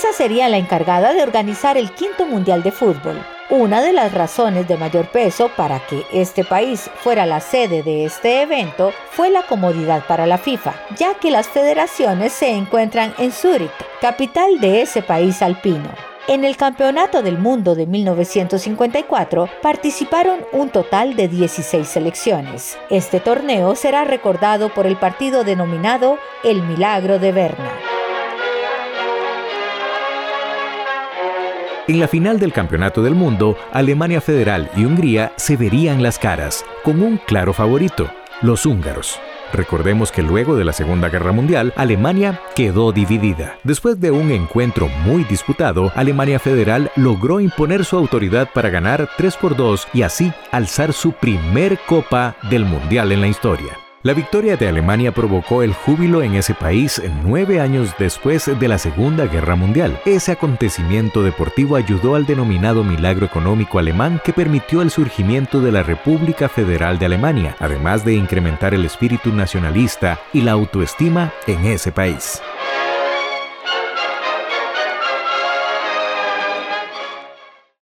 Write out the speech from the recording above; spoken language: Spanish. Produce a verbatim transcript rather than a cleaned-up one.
Esa sería la encargada de organizar el quinto Mundial de Fútbol. Una de las razones de mayor peso para que este país fuera la sede de este evento fue la comodidad para la FIFA, ya que las federaciones se encuentran en Zúrich, capital de ese país alpino. En el Campeonato del Mundo de mil novecientos cincuenta y cuatro participaron un total de dieciséis selecciones. Este torneo será recordado por el partido denominado El Milagro de Berna. En la final del Campeonato del Mundo, Alemania Federal y Hungría se verían las caras, con un claro favorito, los húngaros. Recordemos que luego de la Segunda Guerra Mundial, Alemania quedó dividida. Después de un encuentro muy disputado, Alemania Federal logró imponer su autoridad para ganar tres por dos y así alzar su primer Copa del Mundial en la historia. La victoria de Alemania provocó el júbilo en ese país nueve años después de la Segunda Guerra Mundial. Ese acontecimiento deportivo ayudó al denominado milagro económico alemán que permitió el surgimiento de la República Federal de Alemania, además de incrementar el espíritu nacionalista y la autoestima en ese país.